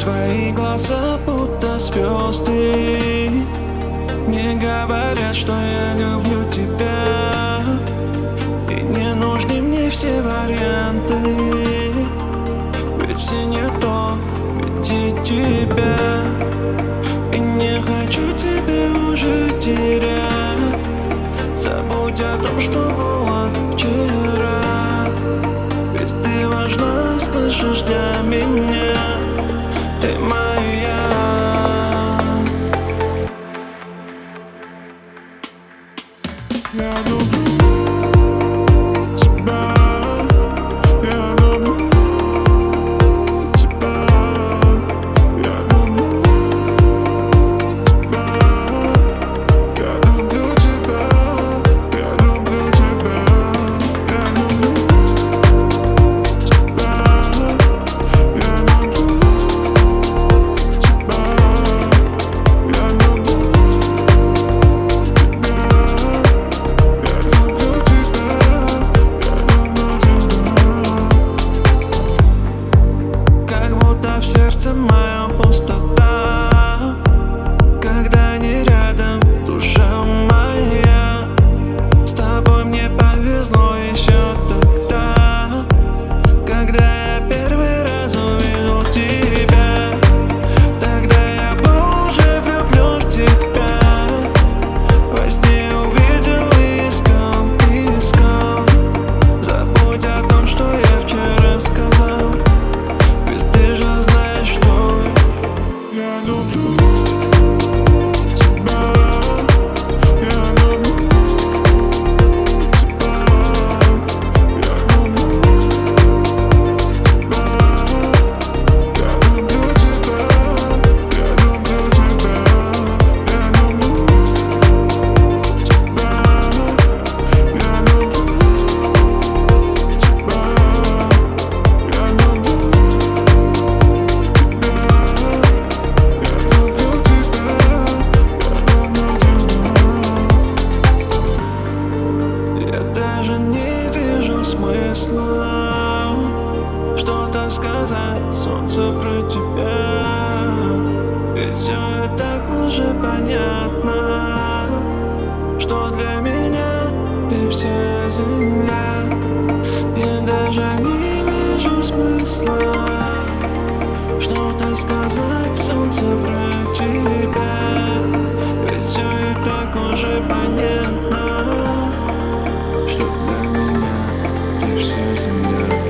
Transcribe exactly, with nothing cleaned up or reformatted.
Твои глаза будто звезды, мне говорят, что я люблю тебя, и не нужны мне все варианты, ведь все не то, ведь и тебя. И не хочу тебя уже терять. Забудь о том, что было вчера, ведь ты важна, слышишь, для меня. Ты моя. Я люблю тебя. Я люблю тебя. Я люблю тебя. Я люблю тебя. Я люблю тебя. Я люблю тебя. Я люблю в сердце моя пустота, когда не рядом душа моя. С тобой мне повезло еще тогда, когда я первый раз увидел тебя. Тогда я был уже влюблен в тебя. Во сне увидел и искал, и искал. Забудь о том, что я вчера сказал, ведь ты же знаешь, что я люблю тебя. Я люблю тебя. Я люблю тебя. Я люблю тебя. Я люблю тебя. Я люблю тебя. Я люблю тебя. Я люблю. Я даже не вижу смысла что-то сказать солнцу про тебя, ведь все и так уже понятно, что для меня ты вся земля. Я даже не вижу смысла что-то сказать солнцу про тебя, ведь все и так уже понятно, что для меня ты вся земля.